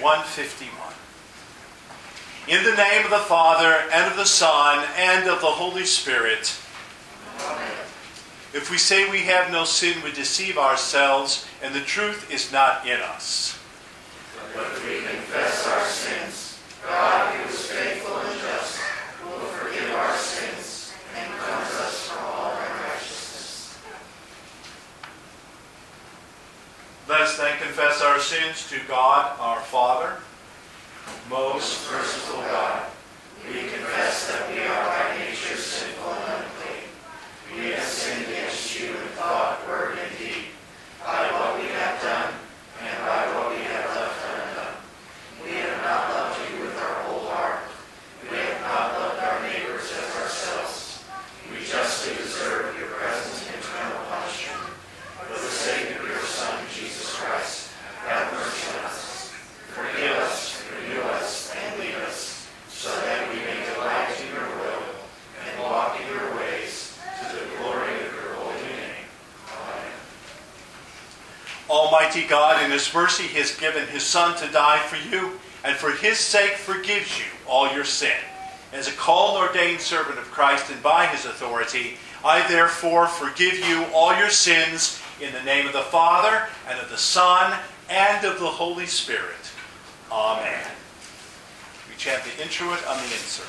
151. In the name of the Father, and of the Son, and of the Holy Spirit. Amen. If we say we have no sin, we deceive ourselves, and the truth is not in us. But if we confess our sins, God, who is faithful and just, will forgive our sins and cleanse us from all unrighteousness. Let us then confess our sins to God, our Father. Most merciful God, we confess that we are by nature sinful and unclean. We have sinned against you in thought, word, and deed, by what we have done and by what we have left undone. We have not loved you with our whole heart. We have not loved our neighbors as ourselves. We justly deserve your present and eternal punishment. For the sake of your Son, Jesus Christ, have mercy on us. Forgive us, renew us, and lead us, so that we may delight in your will and walk in your ways, to the glory of your holy name. Amen. Almighty God, in his mercy, has given his Son to die for you, and for his sake forgives you all your sin. As a called and ordained servant of Christ, and by his authority, I therefore forgive you all your sins in the name of the Father, and of the Son, and of the Holy Spirit. Amen. We chant the introit on the insert.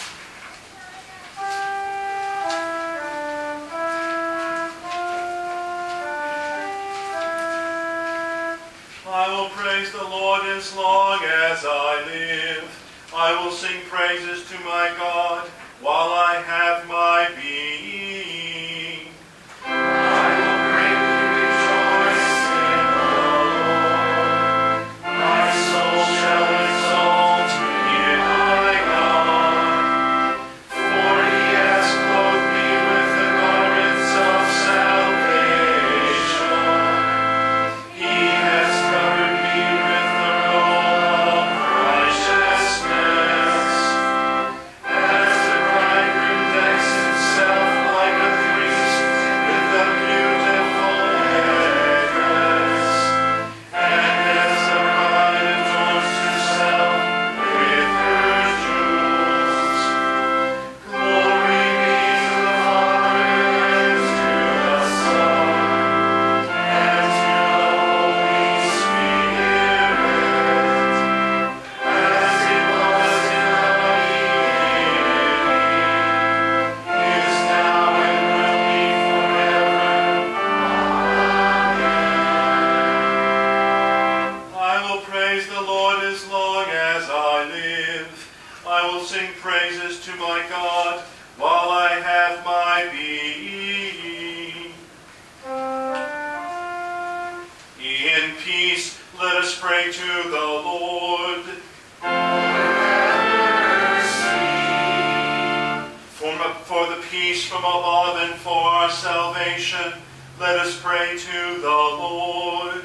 I will praise the Lord as long as I live. I will sing praises to my God while I have my being. I will greatly rejoice in the Lord. My soul shall exult in my God. For he has clothed me with the garments of salvation. He has covered me with the robe of righteousness. As the bridegroom decks himself like a priest with a beautiful headdress, and as the bride adorns herself with her jewels. Glory be to the Father, and to the Son, and to the Holy Spirit, as it was in the beginning, is now, and will be forever. Amen. I will praise the Lord as long as I live. I will sing praises to my God while I have my being. In peace, let us pray to the Lord. For the peace from above and for our salvation, let us pray to the Lord.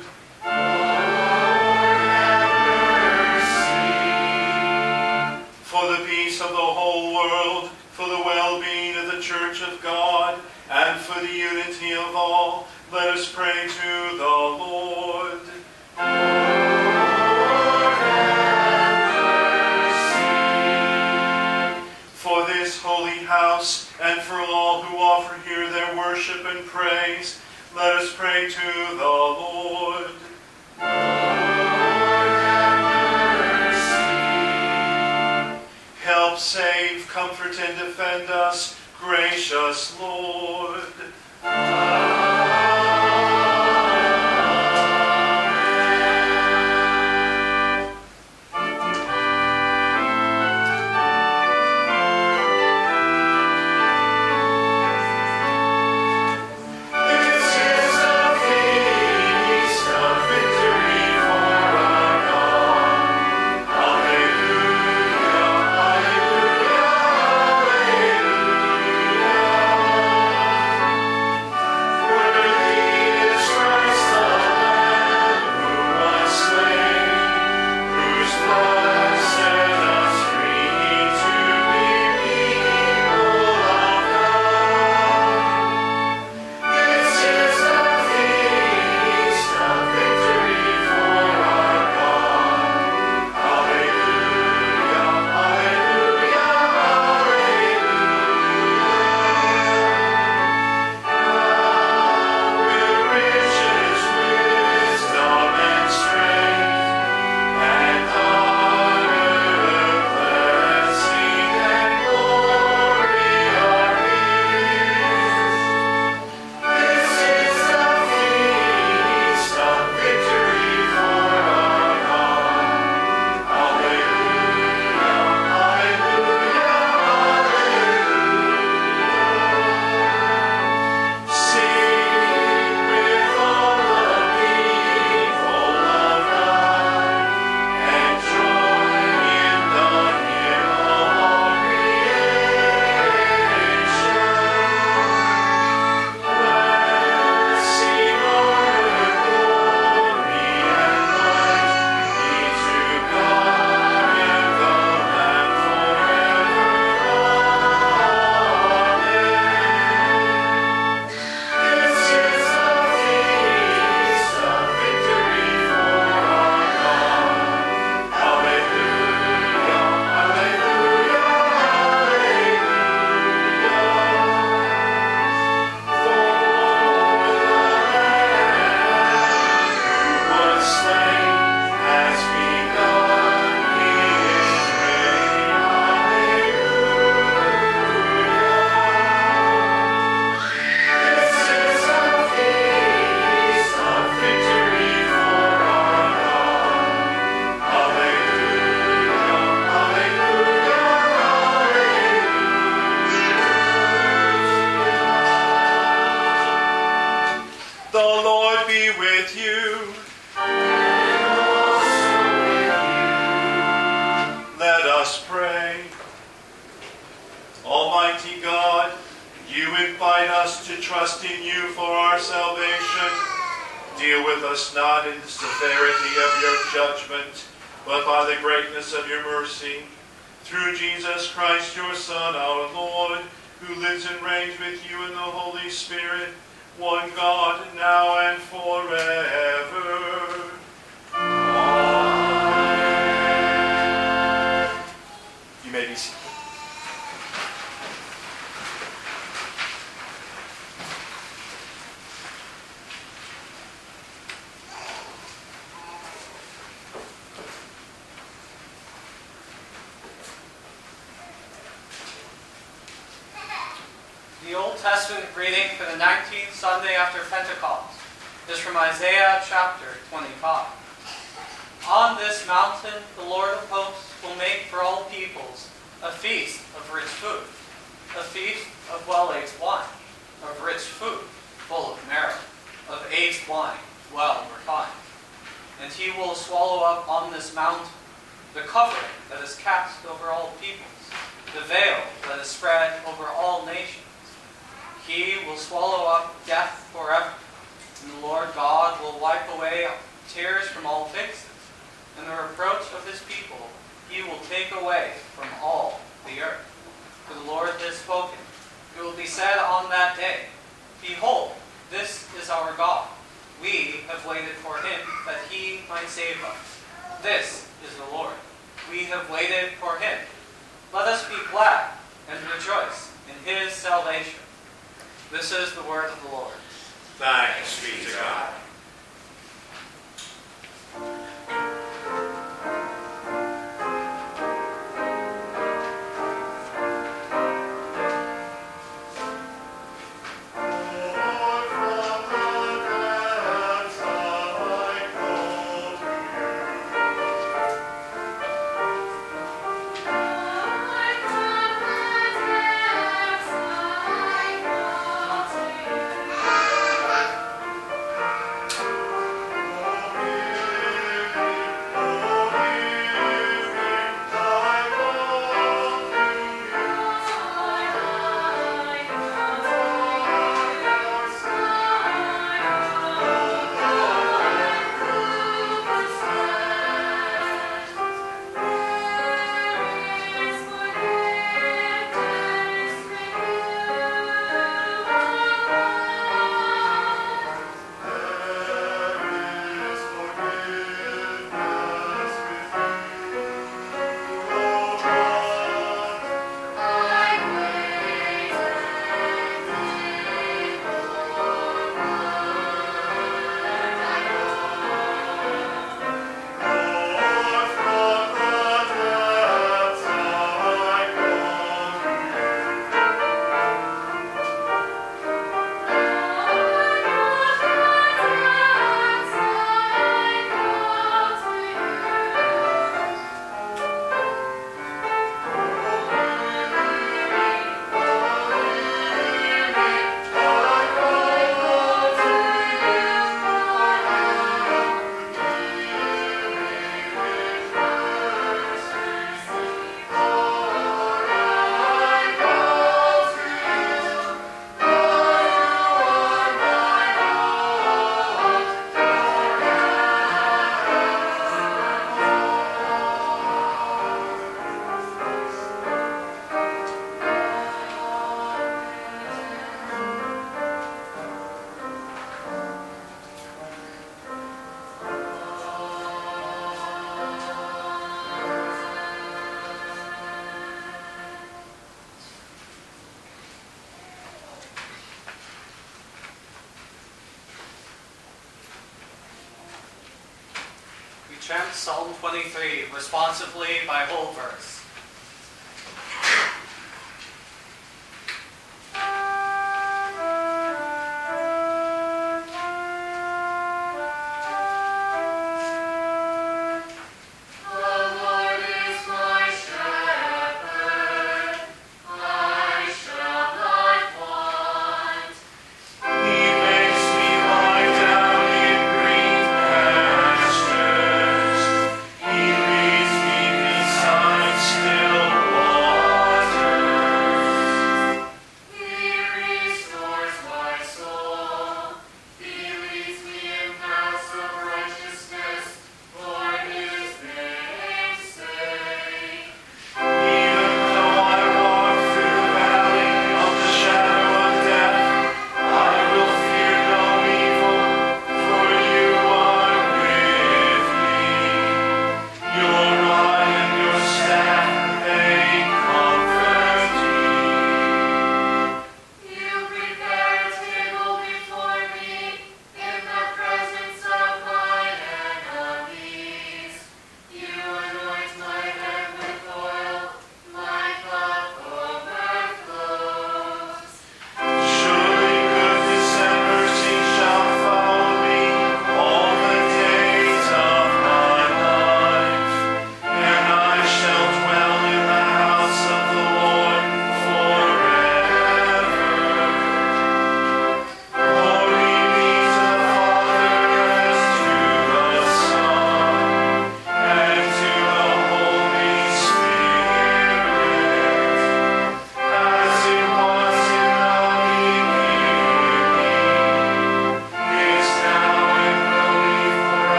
For the peace of the whole world, for the well-being of the Church of God, and for the unity of all, let us pray to the Lord. For this holy house, and for all who offer here their worship and praise, let us pray to the Lord. Help, save, comfort, and defend us, gracious Lord. This is the feast of victory for our God. Alleluia, alleluia, alleluia. with you. Let us pray. Almighty God, you invite us to trust in you for our salvation. Deal with us not in the severity of your judgment, but by the greatness of your mercy. Through Jesus Christ, your Son, our Lord, who lives and reigns with you in the Holy Spirit, one God, now and forever. Amen. You may be seated. The Old Testament reading for the 19th Sunday after Pentecost is from Isaiah chapter 25. On this mountain the Lord of hosts will make for all peoples a feast of rich food, a feast of well-aged wine, of rich food full of marrow, of aged wine well refined. And he will swallow up on this mountain the covering that is cast over all peoples, the veil that is spread over all nations. He will swallow up death forever, and the Lord God will wipe away tears from all faces, and the reproach of his people he will take away from all the earth. For the Lord has spoken. It will be said on that day, Behold, this is our God. We have waited for him that he might save us. This is the Lord. We have waited for him. Let us be glad and rejoice in his salvation. This is the word of the Lord. Thanks be to God. Chant Psalm 23 responsively by whole verse. He makes me lie down in green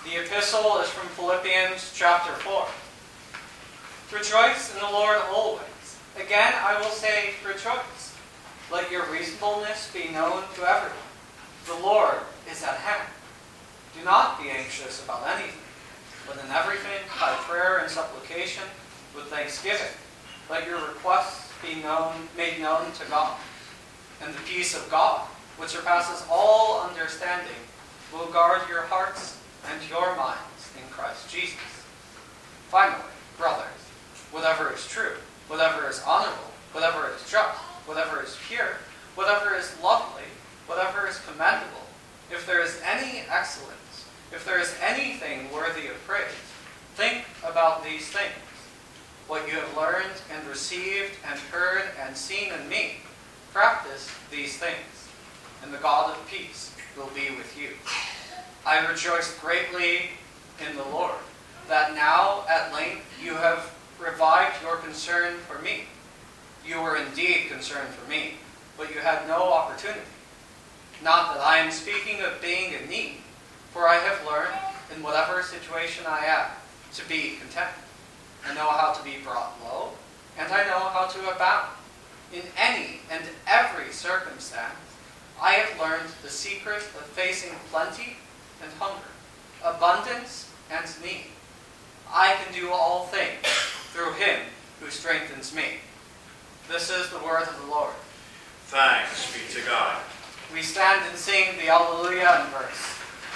The epistle is from Philippians chapter 4. Rejoice in the Lord always. Again, I will say, rejoice. Let your reasonableness be known to everyone. The Lord is at hand. Do not be anxious about anything, but in everything, by prayer and supplication, with thanksgiving, let your requests be made known to God. And the peace of God, which surpasses all understanding, will guard your hearts and your minds in Christ Jesus. Finally, brothers, whatever is true, whatever is honorable, whatever is just, whatever is pure, whatever is lovely, whatever is commendable, if there is any excellence, if there is anything worthy of praise, think about these things. What you have learned and received and heard and seen in me, practice these things, and the God of peace will be with you. I rejoice greatly in the Lord, that now at length you have revived your concern for me. You were indeed concerned for me, but you had no opportunity. Not that I am speaking of being in need, for I have learned, in whatever situation I am, to be content. I know how to be brought low, and I know how to abound. In any and every circumstance, I have learned the secret of facing plenty and hunger, abundance and need. I can do all things through him who strengthens me. This is the word of the Lord. Thanks be to God. We stand and sing the Alleluia in verse.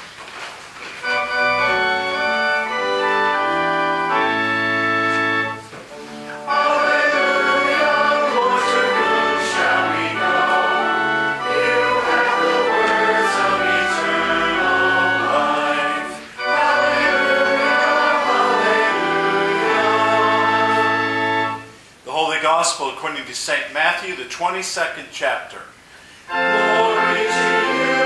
Gospel according to St. Matthew, the 22nd chapter. Glory to you,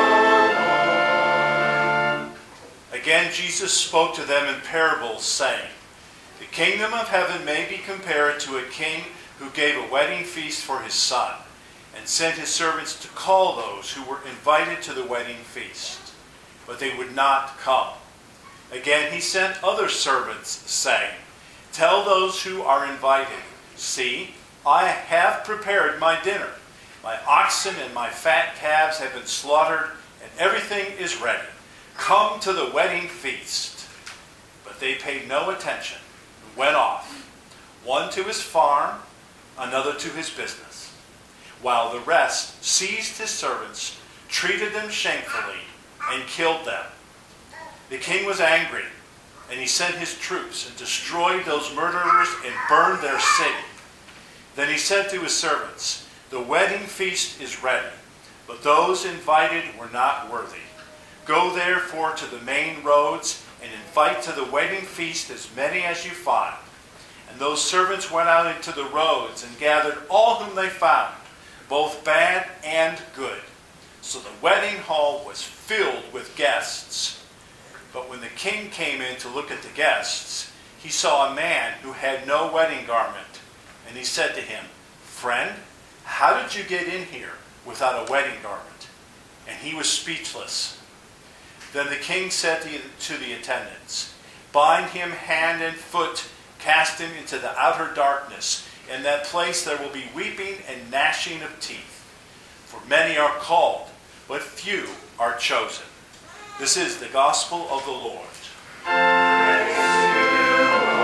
O Lord. Again Jesus spoke to them in parables, saying, The kingdom of heaven may be compared to a king who gave a wedding feast for his son, and sent his servants to call those who were invited to the wedding feast. But they would not come. Again he sent other servants, saying, Tell those who are invited, See, I have prepared my dinner. My oxen and my fat calves have been slaughtered, and everything is ready. Come to the wedding feast. But they paid no attention and went off, one to his farm, another to his business, while the rest seized his servants, treated them shamefully, and killed them. The king was angry, and he sent his troops and destroyed those murderers and burned their city. Then he said to his servants, The wedding feast is ready, but those invited were not worthy. Go therefore to the main roads and invite to the wedding feast as many as you find. And those servants went out into the roads and gathered all whom they found, both bad and good. So the wedding hall was filled with guests. But when the king came in to look at the guests, he saw a man who had no wedding garment. And he said to him, Friend, how did you get in here without a wedding garment? And he was speechless. Then the king said to the attendants, Bind him hand and foot, cast him into the outer darkness. In that place there will be weeping and gnashing of teeth. For many are called, but few are chosen. This is the gospel of the Lord. Praise to you,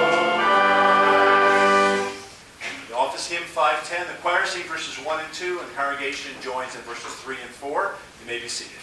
O Lord. The office hymn 510, the choir sing verses 1 and 2, and the congregation joins in verses 3 and 4. You may be seated.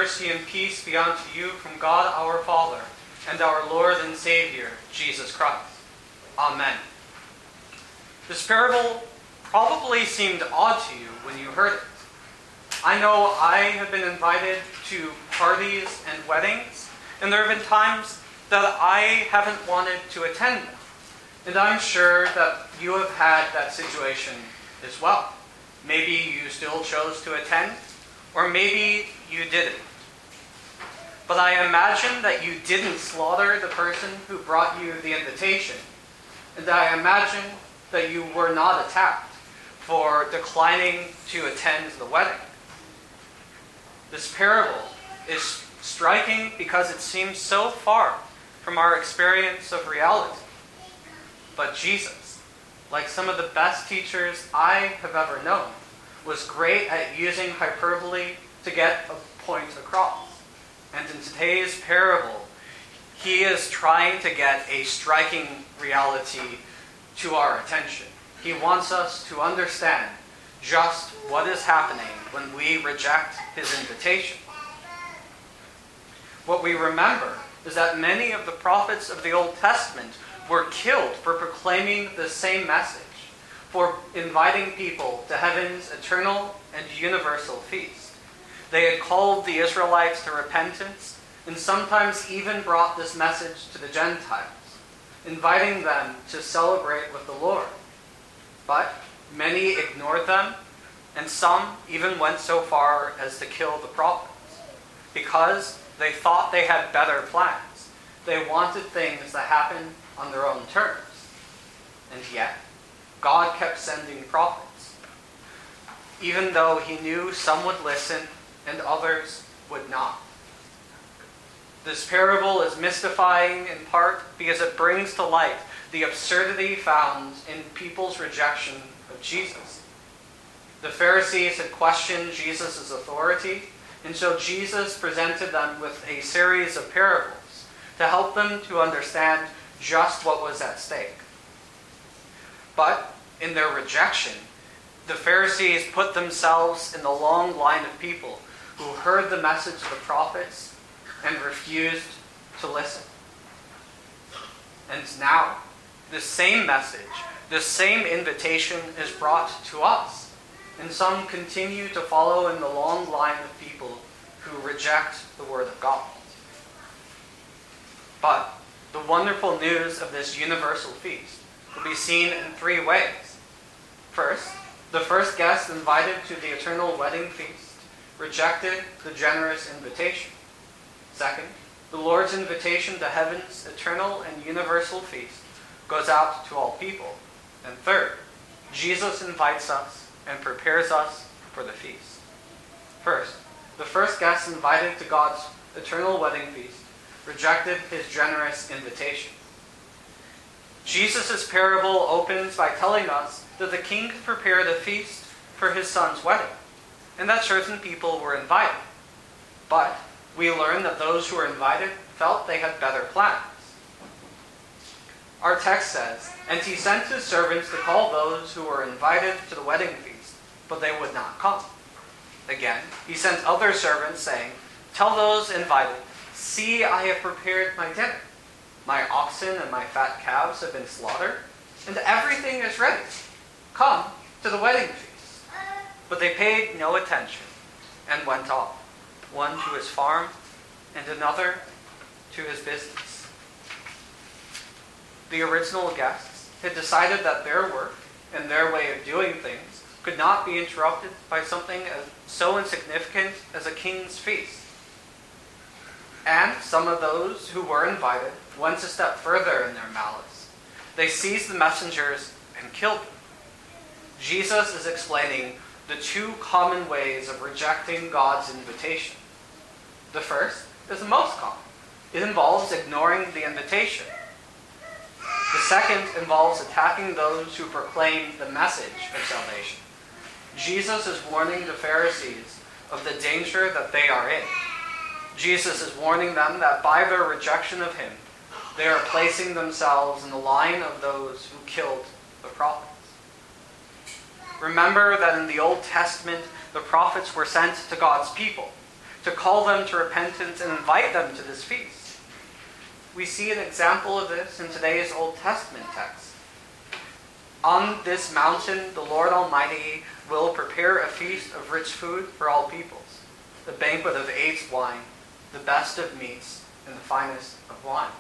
mercy and peace be unto you from God our Father and our Lord and Savior, Jesus Christ. Amen. This parable probably seemed odd to you when you heard it. I know I have been invited to parties and weddings, and there have been times that I haven't wanted to attend them. And I'm sure that you have had that situation as well. Maybe you still chose to attend, or maybe you didn't. But I imagine that you didn't slaughter the person who brought you the invitation. And I imagine that you were not attacked for declining to attend the wedding. This parable is striking because it seems so far from our experience of reality. But Jesus, like some of the best teachers I have ever known, was great at using hyperbole to get a point across. And in today's parable, he is trying to get a striking reality to our attention. He wants us to understand just what is happening when we reject his invitation. What we remember is that many of the prophets of the Old Testament were killed for proclaiming the same message, for inviting people to heaven's eternal and universal feast. They had called the Israelites to repentance and sometimes even brought this message to the Gentiles, inviting them to celebrate with the Lord. But many ignored them, and some even went so far as to kill the prophets, because they thought they had better plans. They wanted things that happened on their own terms. And yet, God kept sending prophets, even though he knew some would listen and others would not. This parable is mystifying in part because it brings to light the absurdity found in people's rejection of Jesus. The Pharisees had questioned Jesus' authority, and so Jesus presented them with a series of parables to help them to understand just what was at stake. But in their rejection, the Pharisees put themselves in the long line of people who heard the message of the prophets and refused to listen. And now, the same message, the same invitation is brought to us, and some continue to follow in the long line of people who reject the Word of God. But the wonderful news of this universal feast will be seen in three ways. First, the first guest invited to the eternal wedding feast rejected the generous invitation. Second, the Lord's invitation to heaven's eternal and universal feast goes out to all people. And third, Jesus invites us and prepares us for the feast. First, the first guest invited to God's eternal wedding feast rejected his generous invitation. Jesus' parable opens by telling us that the king prepared a feast for his son's wedding, and that certain people were invited. But we learn that those who were invited felt they had better plans. Our text says, "And he sent his servants to call those who were invited to the wedding feast, but they would not come. Again, he sent other servants, saying, 'Tell those invited, see, I have prepared my dinner. My oxen and my fat calves have been slaughtered, and everything is ready. Come to the wedding feast.' But they paid no attention and went off, one to his farm and another to his business." The original guests had decided that their work and their way of doing things could not be interrupted by something so insignificant as a king's feast. And some of those who were invited went a step further in their malice. They seized the messengers and killed them. Jesus is explaining the two common ways of rejecting God's invitation. The first is the most common. It involves ignoring the invitation. The second involves attacking those who proclaim the message of salvation. Jesus is warning the Pharisees of the danger that they are in. Jesus is warning them that by their rejection of him, they are placing themselves in the line of those who killed the prophets. Remember that in the Old Testament, the prophets were sent to God's people to call them to repentance and invite them to this feast. We see an example of this in today's Old Testament text. On this mountain, the Lord Almighty will prepare a feast of rich food for all peoples, a banquet of aged wine, the best of meats, and the finest of wines.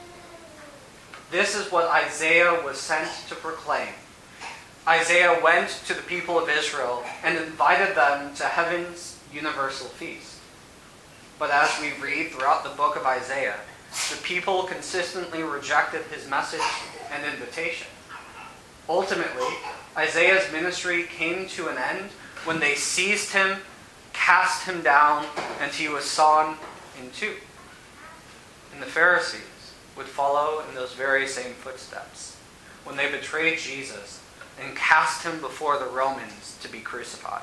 This is what Isaiah was sent to proclaim. Isaiah went to the people of Israel and invited them to heaven's universal feast. But as we read throughout the book of Isaiah, the people consistently rejected his message and invitation. Ultimately, Isaiah's ministry came to an end when they seized him, cast him down, and he was sawn in two. And the Pharisees would follow in those very same footsteps when they betrayed Jesus and cast him before the Romans to be crucified.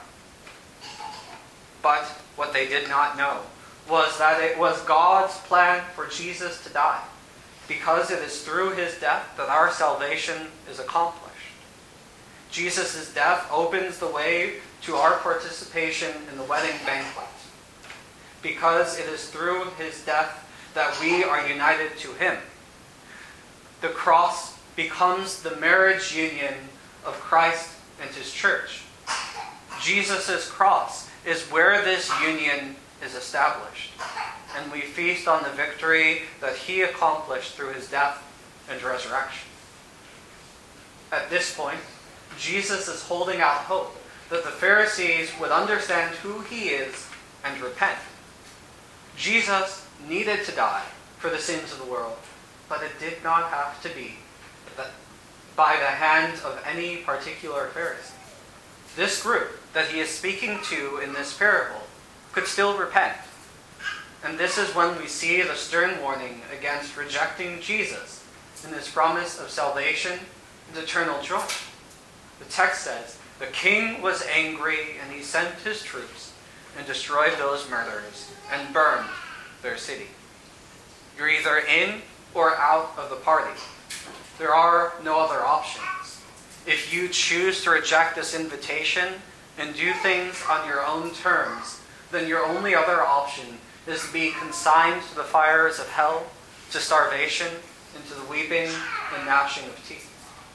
But what they did not know was that it was God's plan for Jesus to die, because it is through his death that our salvation is accomplished. Jesus' death opens the way to our participation in the wedding banquet, because it is through his death that we are united to him. The cross becomes the marriage union of Christ and his church. Jesus' cross is where this union is established, and we feast on the victory that he accomplished through his death and resurrection. At this point, Jesus is holding out hope that the Pharisees would understand who he is and repent. Jesus needed to die for the sins of the world, but it did not have to be by the hands of any particular Pharisee. This group that he is speaking to in this parable could still repent. And this is when we see the stern warning against rejecting Jesus and his promise of salvation and eternal joy. The text says, "The king was angry, and he sent his troops and destroyed those murderers and burned their city." You're either in or out of the party. There are no other options. If you choose to reject this invitation and do things on your own terms, then your only other option is to be consigned to the fires of hell, to starvation, and to the weeping and gnashing of teeth.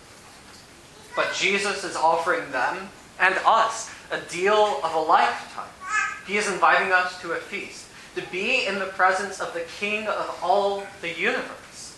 But Jesus is offering them and us a deal of a lifetime. He is inviting us to a feast, to be in the presence of the King of all the universe.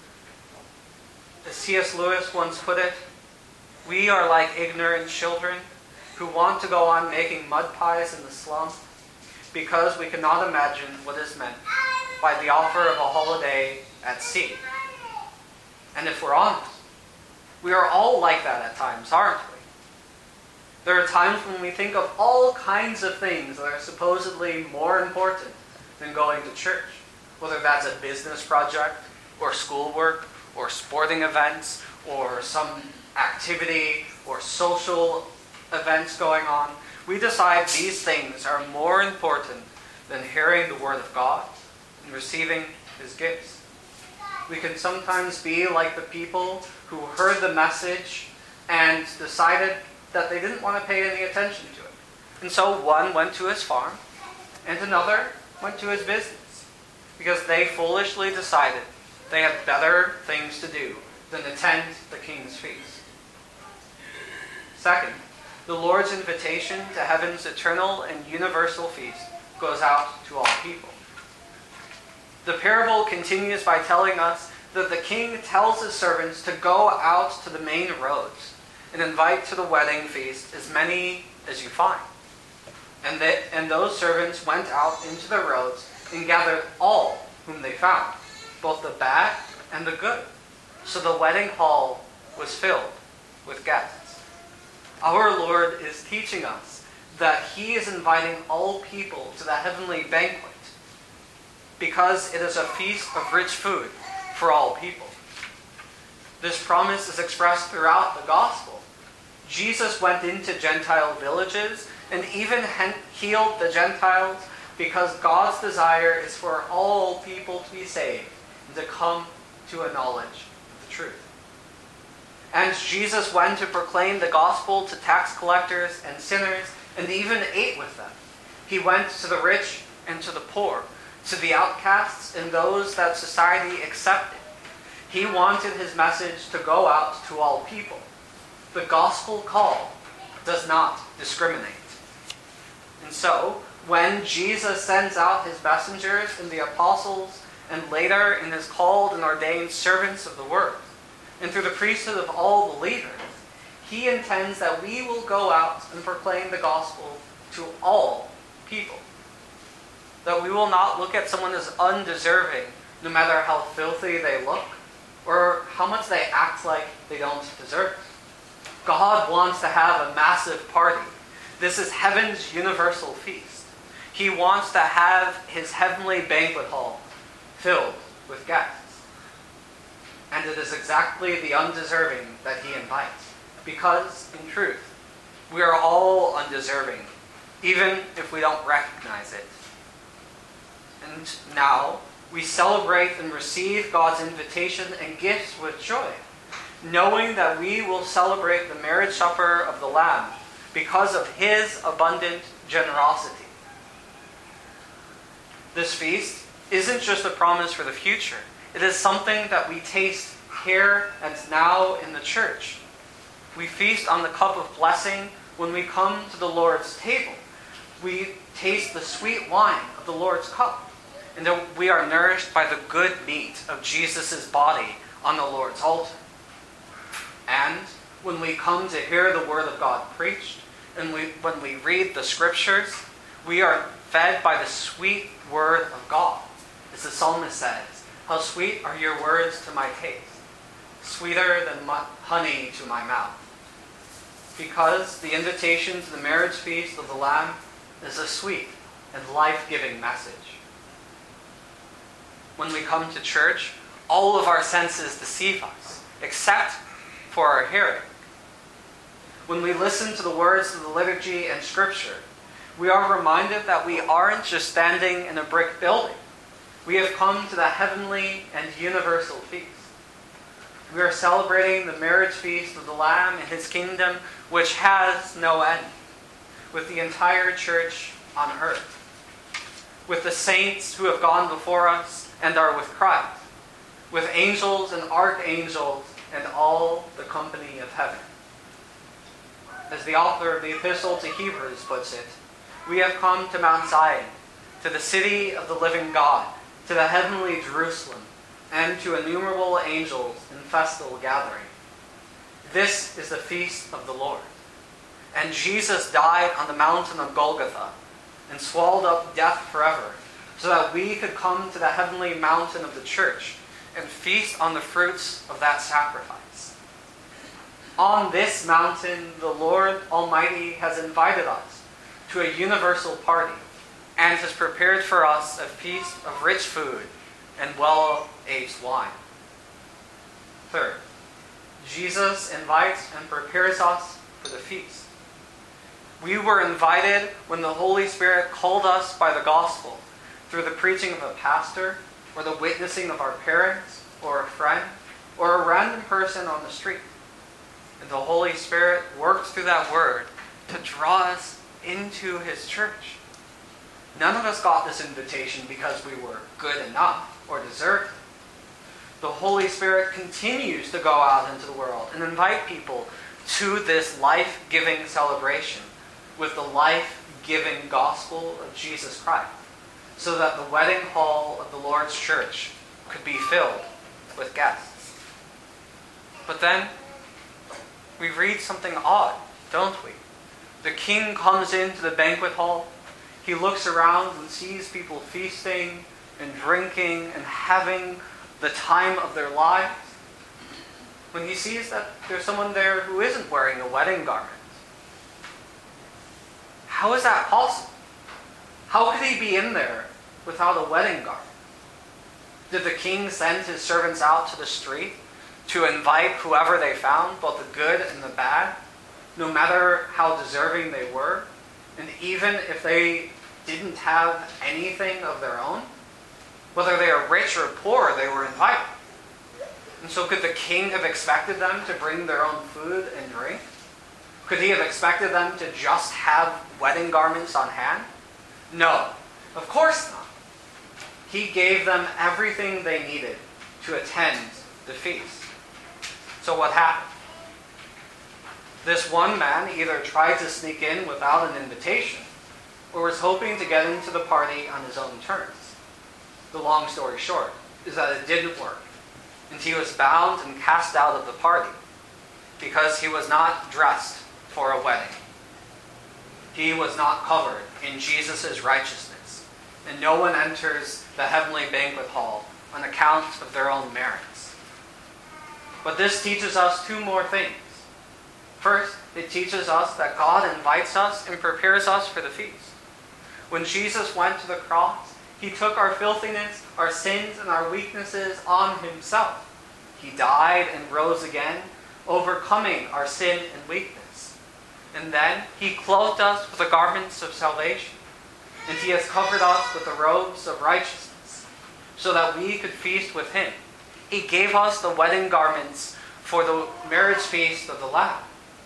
As C.S. Lewis once put it, we are like ignorant children who want to go on making mud pies in the slum because we cannot imagine what is meant by the offer of a holiday at sea. And if we're honest, we are all like that at times, aren't we? There are times when we think of all kinds of things that are supposedly more important than going to church, whether that's a business project, or schoolwork, or sporting events, or some activity, or social events going on. We decide these things are more important than hearing the Word of God and receiving his gifts. We can sometimes be like the people who heard the message and decided that they didn't want to pay any attention to it. And so one went to his farm and another went to his business because they foolishly decided they had better things to do than attend the king's feast. Second, the Lord's invitation to heaven's eternal and universal feast goes out to all people. The parable continues by telling us that the king tells his servants to go out to the main roads and invite to the wedding feast as many as you find. And those servants went out into the roads and gathered all whom they found, both the bad and the good. So the wedding hall was filled with guests. Our Lord is teaching us that he is inviting all people to the heavenly banquet because it is a feast of rich food for all people. This promise is expressed throughout the gospel. Jesus went into Gentile villages and even healed the Gentiles because God's desire is for all people to be saved and to come to a knowledge of the truth. And Jesus went to proclaim the gospel to tax collectors and sinners and even ate with them. He went to the rich and to the poor, to the outcasts and those that society accepted. He wanted his message to go out to all people. The gospel call does not discriminate. And so, when Jesus sends out his messengers and the apostles, and later in his called and ordained servants of the word, and through the priesthood of all believers, he intends that we will go out and proclaim the gospel to all people. That we will not look at someone as undeserving, no matter how filthy they look, or how much they act like they don't deserve it. God wants to have a massive party. This is heaven's universal feast. He wants to have his heavenly banquet hall filled with guests. And it is exactly the undeserving that he invites. Because, in truth, we are all undeserving, even if we don't recognize it. And now, we celebrate and receive God's invitation and gifts with joy, knowing that we will celebrate the marriage supper of the Lamb because of his abundant generosity. This feast isn't just a promise for the future. It is something that we taste here and now in the church. We feast on the cup of blessing when we come to the Lord's table. We taste the sweet wine of the Lord's cup. And that we are nourished by the good meat of Jesus' body on the Lord's altar. And when we come to hear the word of God preached, and when we read the scriptures, we are fed by the sweet word of God. As the psalmist says, "How sweet are your words to my taste, sweeter than honey to my mouth." Because the invitation to the marriage feast of the Lamb is a sweet and life-giving message. When we come to church, all of our senses deceive us, except for our hearing. When we listen to the words of the liturgy and scripture, we are reminded that we aren't just standing in a brick building. We have come to the heavenly and universal feast. We are celebrating the marriage feast of the Lamb in his kingdom, which has no end, with the entire church on earth, with the saints who have gone before us and are with Christ, with angels and archangels and all the company of heaven. As the author of the Epistle to Hebrews puts it, we have come to Mount Zion, to the city of the living God, to the heavenly Jerusalem, and to innumerable angels in festal gathering. This is the feast of the Lord. And Jesus died on the mountain of Golgotha and swallowed up death forever, so that we could come to the heavenly mountain of the church and feast on the fruits of that sacrifice. On this mountain, the Lord Almighty has invited us to a universal party and has prepared for us a feast of rich food and well-aged wine. Third, Jesus invites and prepares us for the feast. We were invited when the Holy Spirit called us by the gospel through the preaching of a pastor, or the witnessing of our parents, or a friend, or a random person on the street. And the Holy Spirit works through that word to draw us into his church. None of us got this invitation because we were good enough or deserved it. The Holy Spirit continues to go out into the world and invite people to this life-giving celebration with the life-giving gospel of Jesus Christ, so that the wedding hall of the Lord's church could be filled with guests. But then, we read something odd, don't we? The king comes into the banquet hall. He looks around and sees people feasting and drinking and having the time of their lives. When he sees that there's someone there who isn't wearing a wedding garment. How is that possible? How could he be in there without a wedding garment? Did the king send his servants out to the street to invite whoever they found, both the good and the bad, no matter how deserving they were? And even if they didn't have anything of their own, whether they are rich or poor, they were invited. And so could the king have expected them to bring their own food and drink? Could he have expected them to just have wedding garments on hand? No. Of course not. He gave them everything they needed to attend the feast. So what happened? This one man either tried to sneak in without an invitation or was hoping to get into the party on his own terms. The long story short is that it didn't work, and he was bound and cast out of the party because he was not dressed for a wedding. He was not covered in Jesus' righteousness, and no one enters the heavenly banquet hall on account of their own merits. But this teaches us two more things. First, it teaches us that God invites us and prepares us for the feast. When Jesus went to the cross, he took our filthiness, our sins, and our weaknesses on himself. He died and rose again, overcoming our sin and weakness. And then he clothed us with the garments of salvation, and he has covered us with the robes of righteousness, so that we could feast with him. He gave us the wedding garments for the marriage feast of the Lamb.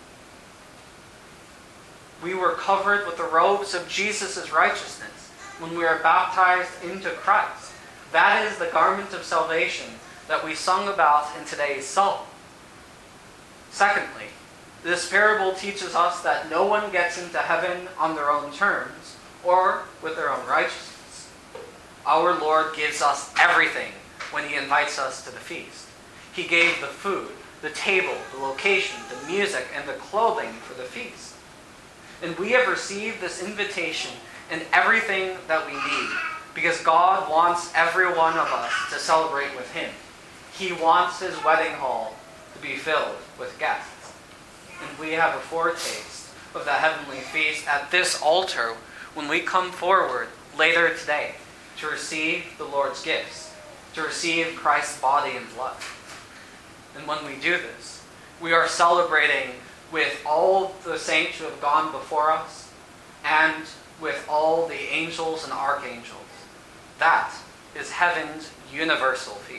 We were covered with the robes of Jesus' righteousness when we are baptized into Christ. That is the garment of salvation that we sung about in today's psalm. Secondly, this parable teaches us that no one gets into heaven on their own terms or with their own righteousness. Our Lord gives us everything when he invites us to the feast. He gave the food, the table, the location, the music, and the clothing for the feast. And we have received this invitation and everything that we need because God wants every one of us to celebrate with him. He wants his wedding hall to be filled with guests. And we have a foretaste of the heavenly feast at this altar when we come forward later today to receive the Lord's gifts, to receive Christ's body and blood. And when we do this, we are celebrating with all the saints who have gone before us and with all the angels and archangels. That is heaven's universal feast.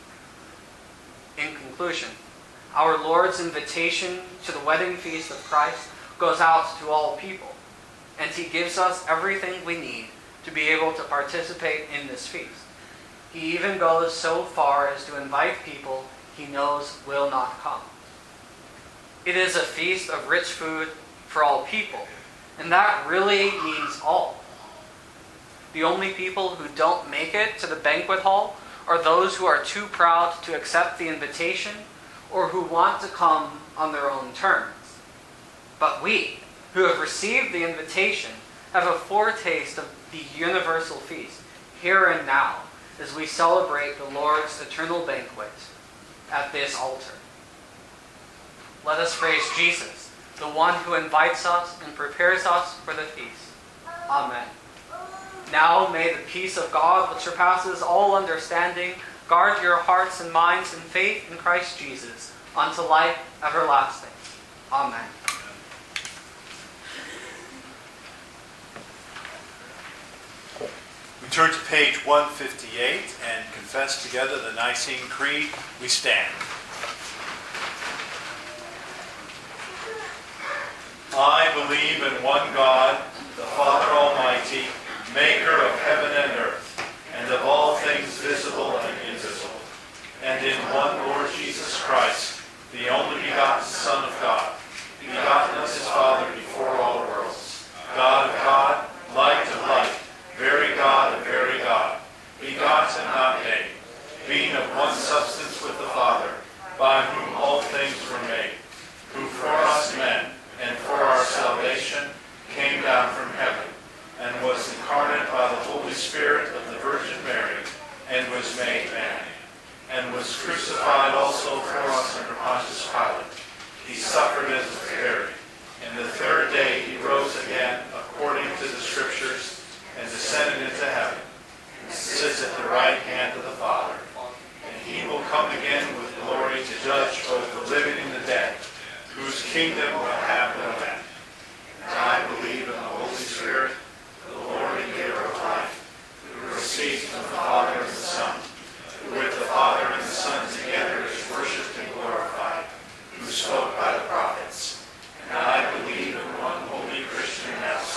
In conclusion, our Lord's invitation to the wedding feast of Christ goes out to all people, and he gives us everything we need to be able to participate in this feast. He even goes so far as to invite people he knows will not come. It is a feast of rich food for all people, and that really means all. The only people who don't make it to the banquet hall are those who are too proud to accept the invitation or who want to come on their own terms. But we, who have received the invitation, have a foretaste of the universal feast here and now as we celebrate the Lord's eternal banquet at this altar. Let us praise Jesus, the one who invites us and prepares us for the feast. Amen. Now may the peace of God, which surpasses all understanding, guard your hearts and minds in faith in Christ Jesus unto life everlasting. Amen. We turn to page 158 and confess together the Nicene Creed. We stand. I believe in one God, the Father Almighty, maker of heaven and earth, and of all things visible and invisible, and in one Lord Jesus Christ, the only begotten Son of God, begotten of his Father before all worlds, God of God, light of light, very God of very God, begotten, not made, being of one substance with the Father, by whom all things were made, who for us men and for our salvation came down from heaven, and was incarnate by the Holy Spirit of the Virgin Mary, and was made man, and was crucified also for us under Pontius Pilate. He suffered and was buried. And the third day he rose again, according to the Scriptures, and descended into heaven, and sits at the right hand of the Father. And he will come again with glory to judge both the living and the dead, whose kingdom will have no end. And I believe in the Holy Spirit, the Lord and giver of life, who proceeds from the Father and the Son, who with the Father and the Son together is worshipped and glorified, who spoke by the prophets. And I believe in one holy Christian house,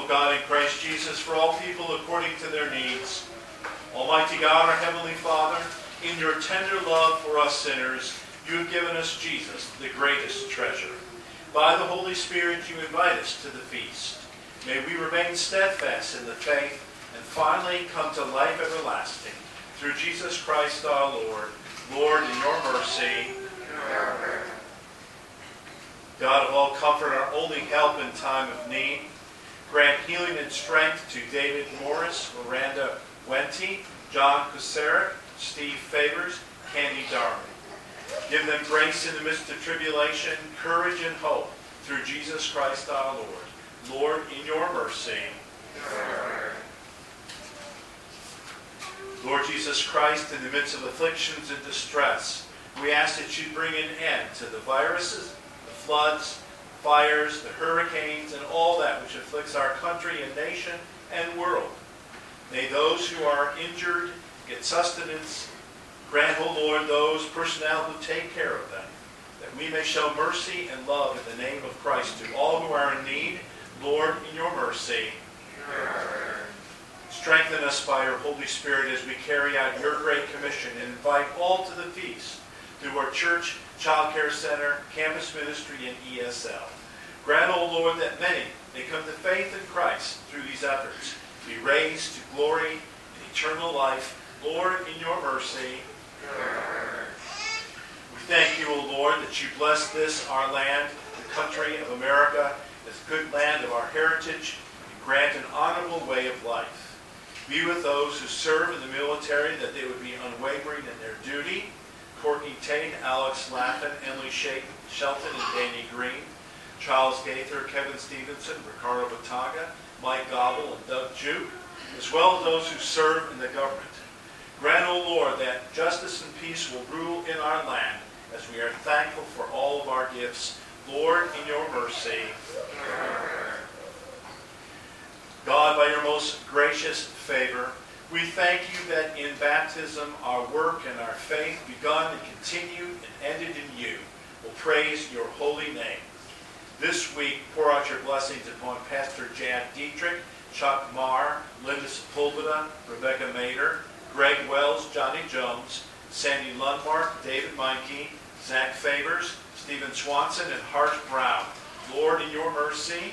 O God, in Christ Jesus, for all people according to their needs. Almighty God, our Heavenly Father, in your tender love for us sinners, you have given us Jesus, the greatest treasure. By the Holy Spirit, you invite us to the feast. May we remain steadfast in the faith and finally come to life everlasting. Through Jesus Christ our Lord. Lord, in your mercy. God of all comfort, our only help in time of need, grant healing and strength to David Morris, Miranda Wente, John Kusarik, Steve Favors, Candy Darman. Give them grace in the midst of tribulation, courage and hope, through Jesus Christ our Lord. Lord, in your mercy. Lord Jesus Christ, in the midst of afflictions and distress, we ask that you bring an end to the viruses, the floods, fires, the hurricanes, and all that which afflicts our country and nation and world. May those who are injured get sustenance. Grant, O Lord, those personnel who take care of them, that we may show mercy and love in the name of Christ to all who are in need. Lord, in your mercy. Strengthen us by your Holy Spirit as we carry out your great commission and invite all to the feast through our church, child care center, campus ministry, and ESL. Grant, O Lord, that many may come to faith in Christ through these efforts, be raised to glory and eternal life. Lord, in your mercy. We thank you, O Lord, that you bless this, our land, the country of America, this good land of our heritage, and grant an honorable way of life. Be with those who serve in the military, that they would be unwavering in their duty. Courtney Tate, Alex Laffin, Emily Shelton, and Danny Green. Charles Gaither, Kevin Stevenson, Ricardo Bataga, Mike Gobble, and Doug Juke, as well as those who serve in the government. Grant, O Lord, that justice and peace will rule in our land, as we are thankful for all of our gifts. Lord, in your mercy. God, by your most gracious favor, we thank you that in baptism our work and our faith, begun and continued and ended in you, will praise your holy name. This week, pour out your blessings upon Pastor Jan Dietrich, Chuck Marr, Linda Sepulveda, Rebecca Mader, Greg Wells, Johnny Jones, Sandy Lundmark, David Meinke, Zach Favors, Stephen Swanson, and Hart Brown. Lord, in your mercy.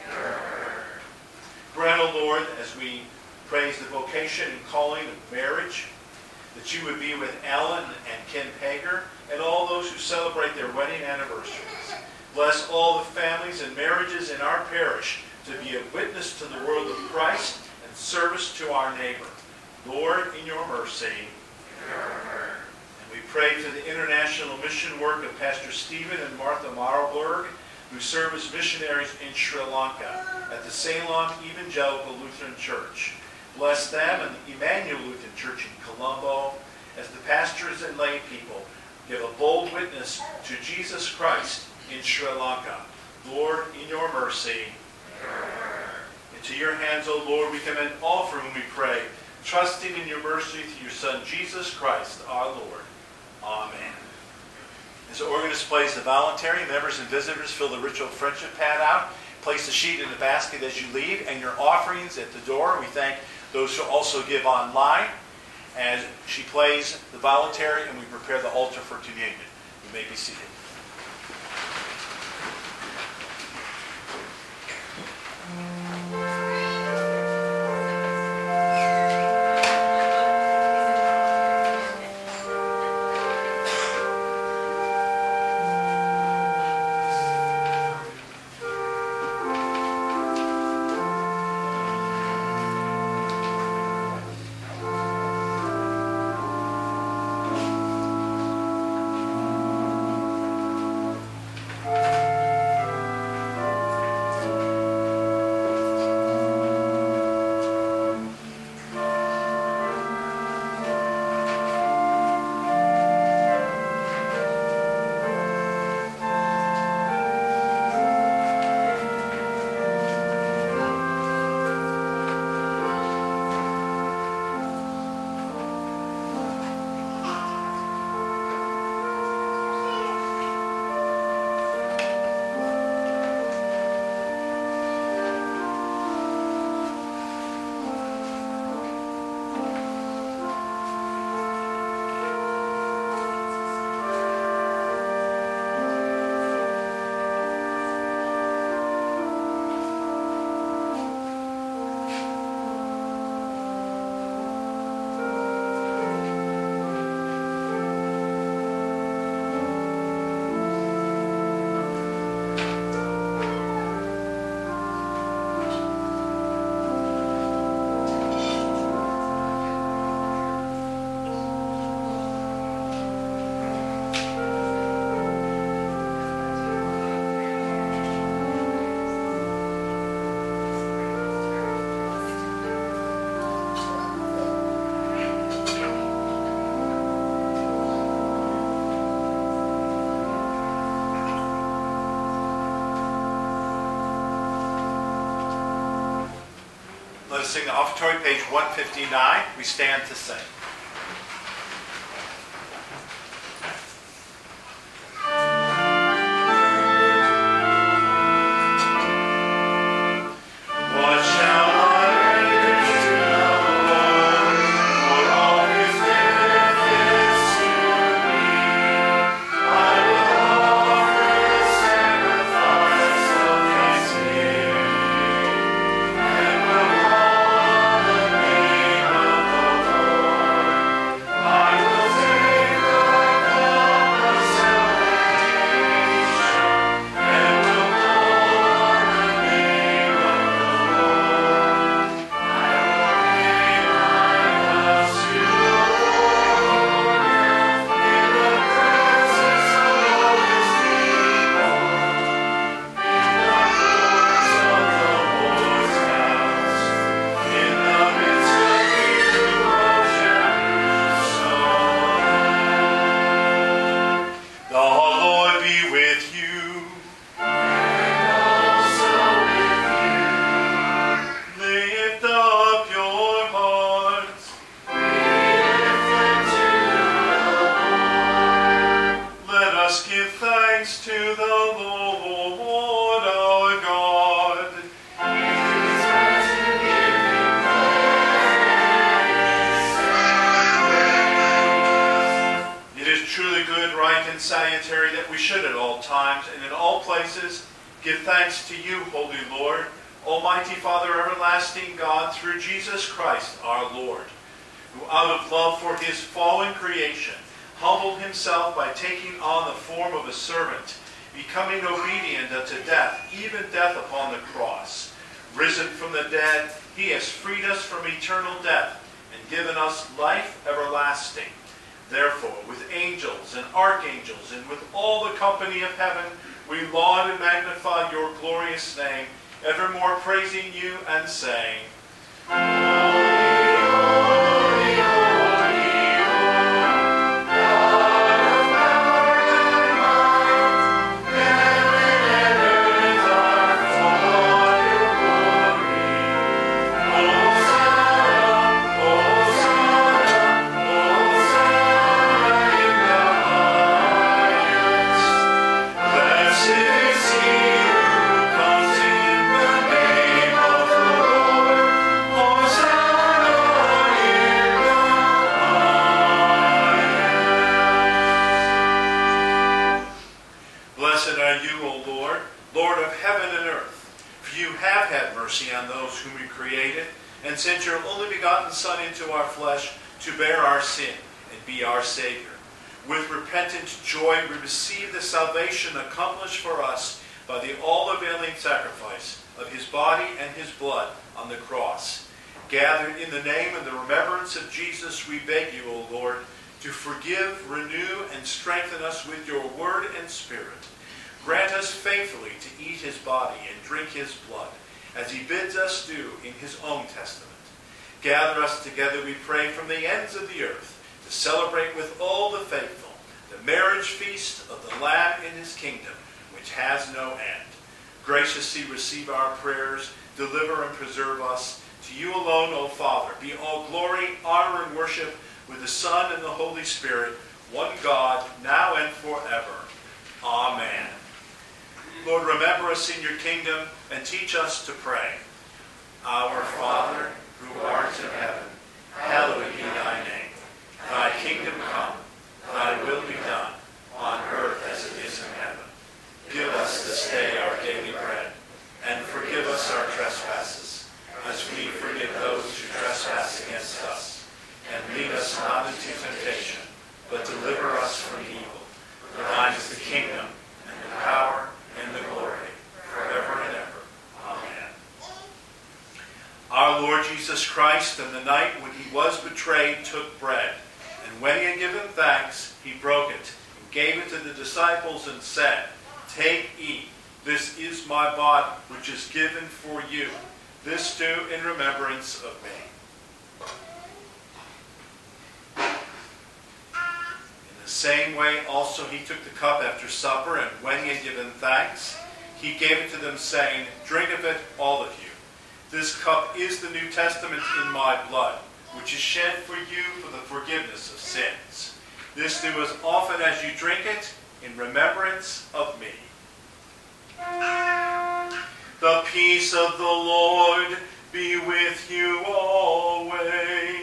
Grant, O Lord, as we praise the vocation and calling of marriage, that you would be with Ellen and Ken Pager and all those who celebrate their wedding anniversaries. Bless all the families and marriages in our parish to be a witness to the world of Christ and service to our neighbor. Lord, in your mercy. And we pray for the international mission work of Pastor Stephen and Martha Marlberg, who serve as missionaries in Sri Lanka at the Ceylon Evangelical Lutheran Church. Bless them and the Emmanuel Lutheran Church in Colombo as the pastors and lay people give a bold witness to Jesus Christ in Sri Lanka. Lord, in your mercy. Into your hands, O Lord, we commend all for whom we pray, trusting in your mercy through your Son, Jesus Christ, our Lord. Amen. As the organist plays the voluntary, members and visitors fill the ritual friendship pad out. Place the sheet in the basket as you leave, and your offerings at the door. We thank those who also give online. As she plays the voluntary, and we prepare the altar for communion. You may be seated. Let us sing the offertory, page 159. We stand to sing. Salutary that we should at all times and in all places give thanks to you, Holy Lord, Almighty Father, everlasting God, through Jesus Christ our Lord, who out of love for his fallen creation humbled himself by taking on the form of a servant, becoming obedient unto death, even death upon the cross. Risen from the dead, he has freed us from eternal death and given us life everlasting. Therefore, with angels and archangels and with all the company of heaven, we laud and magnify your glorious name, evermore praising you and saying, on those whom you created, and sent your only begotten Son into our flesh to bear our sin and be our Savior. With repentant joy we receive the salvation accomplished for us by the all-availing sacrifice of his body and his blood on the cross. Gathered in the name and the remembrance of Jesus, we beg you, O Lord, to forgive, renew, and strengthen us with your word and spirit. Grant us faithfully to eat his body and drink his blood, as he bids us do in his own testament. Gather us together, we pray, from the ends of the earth, to celebrate with all the faithful the marriage feast of the Lamb in his kingdom, which has no end. Graciously receive our prayers, deliver and preserve us. To you alone, O Father, be all glory, honor, and worship with the Son and the Holy Spirit, one God, now and forever. Amen. Lord, remember us in your kingdom and teach us to pray. Our Father, who art in heaven, hallowed be thy name. Thy kingdom come, thy will be done, on earth as it is in heaven. Give us this day our daily bread, and forgive us our trespasses, as we forgive those who trespass against us. And lead us not into temptation, but deliver us from evil. For thine is the kingdom, and the power, and the glory, forever and ever. Amen. Our Lord Jesus Christ, in the night when he was betrayed, took bread, and when he had given thanks, he broke it, and gave it to the disciples, and said, Take, eat, this is my body, which is given for you. This do in remembrance of me. The same way also he took the cup after supper, and when he had given thanks, he gave it to them, saying, Drink of it, all of you. This cup is the New Testament in my blood, which is shed for you for the forgiveness of sins. This do as often as you drink it in remembrance of me. The peace of the Lord be with you always.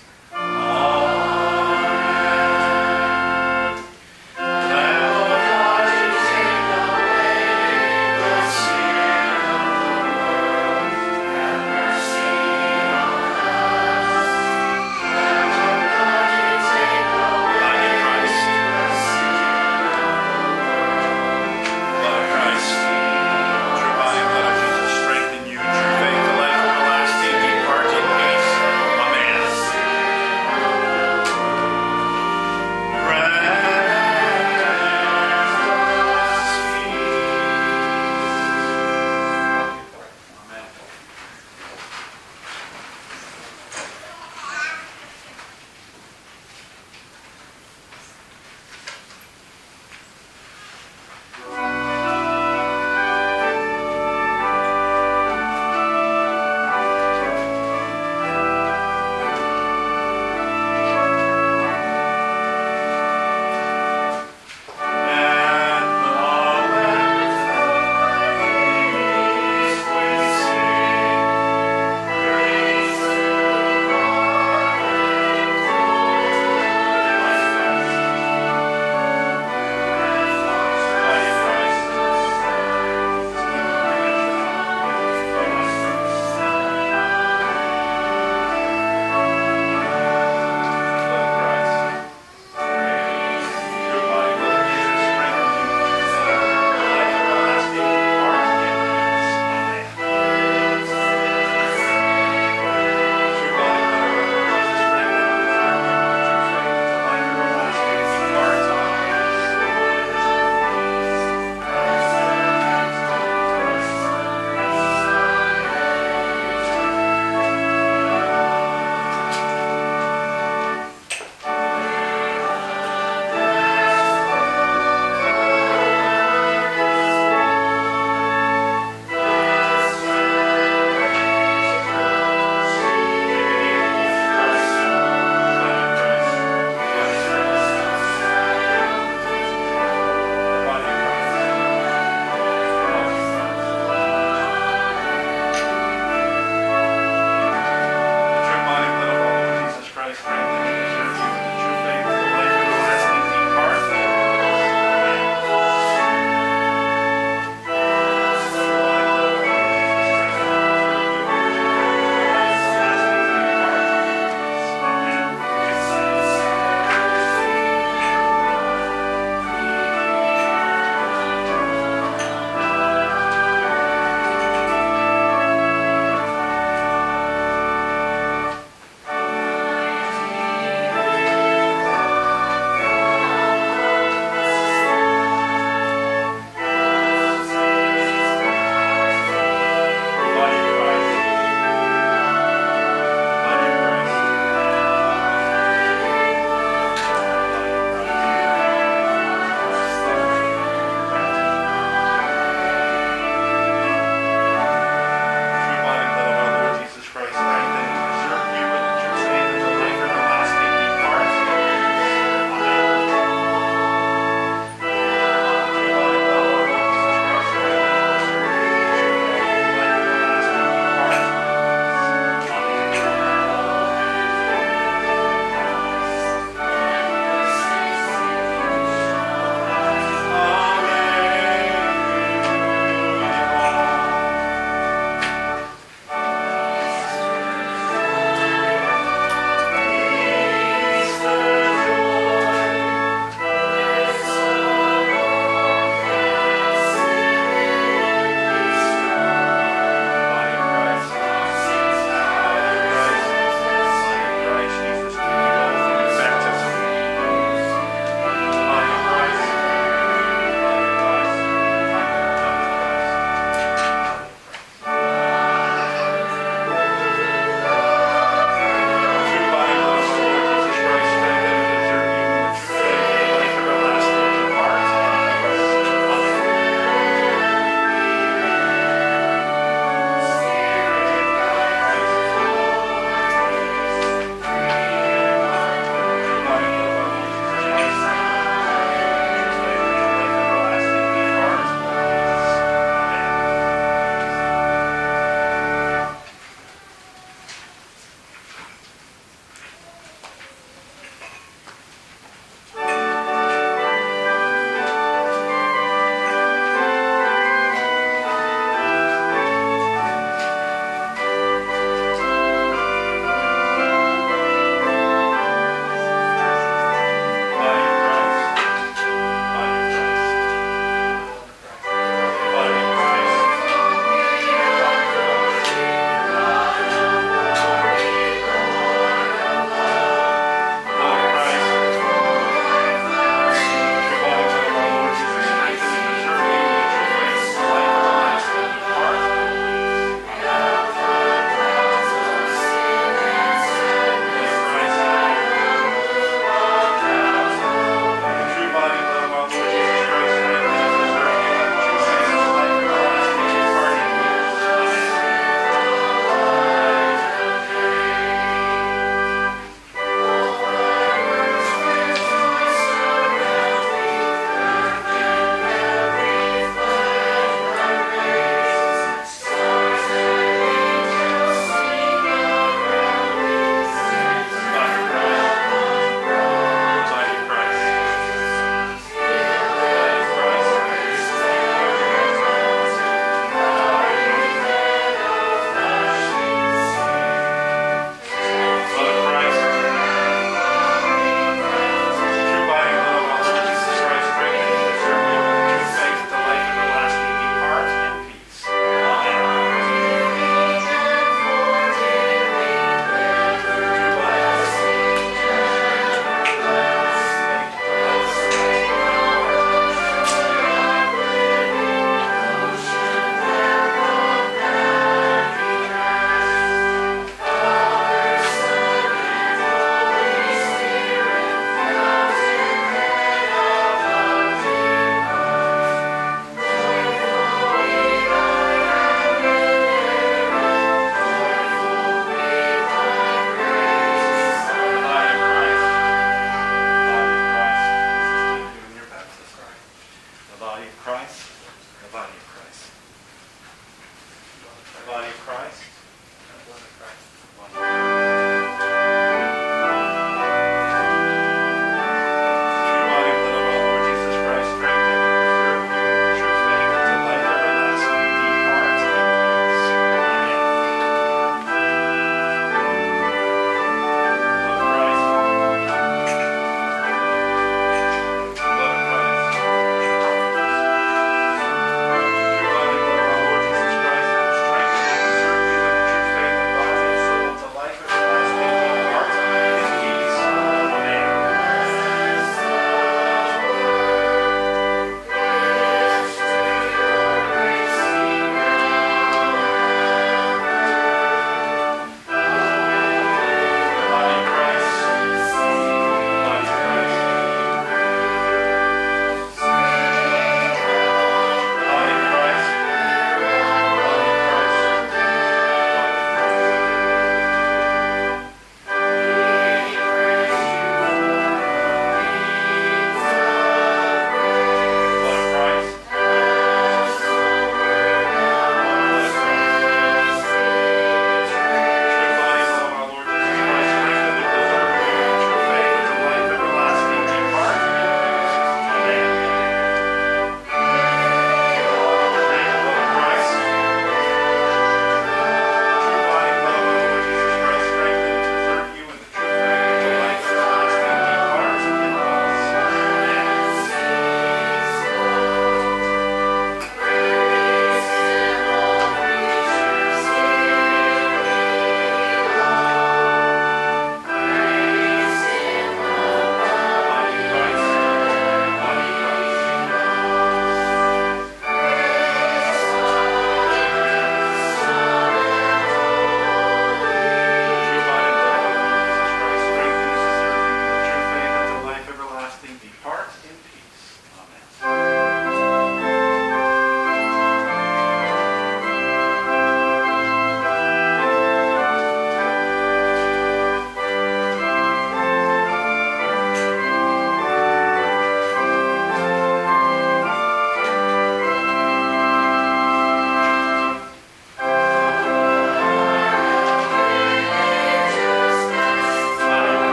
Amen. Lamb of God, you take away the sin of the world. Have mercy on us. Lamb of God, you take away the sin of the world. Blood of Christ, through body and blood of Jesus, strengthen you in true faith, the life everlasting, imparting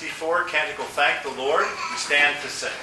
64, Canticle Thank the Lord. We stand to sing.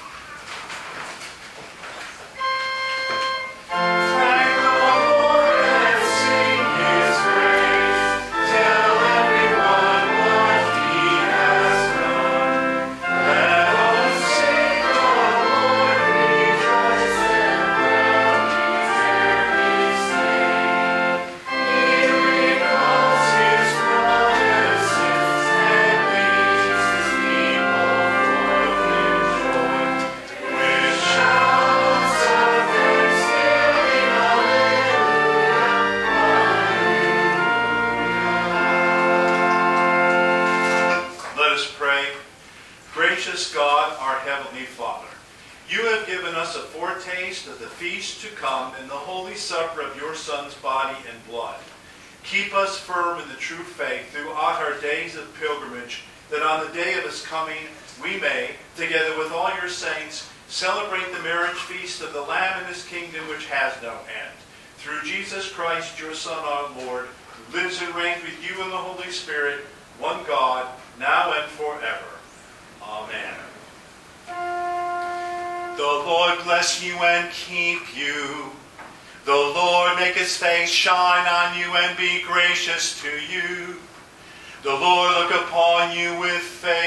Gracious God, our Heavenly Father, you have given us a foretaste of the feast to come in the holy supper of your Son's body and blood. Keep us firm in the true faith throughout our days of pilgrimage, that on the day of his coming we may, together with all your saints, celebrate the marriage feast of the Lamb and his kingdom which has no end. Through Jesus Christ, your Son, our Lord, who lives and reigns with you in the Holy Spirit, one God, now and forever. Amen. The Lord bless you and keep you. The Lord make his face shine on you and be gracious to you. The Lord look upon you with favor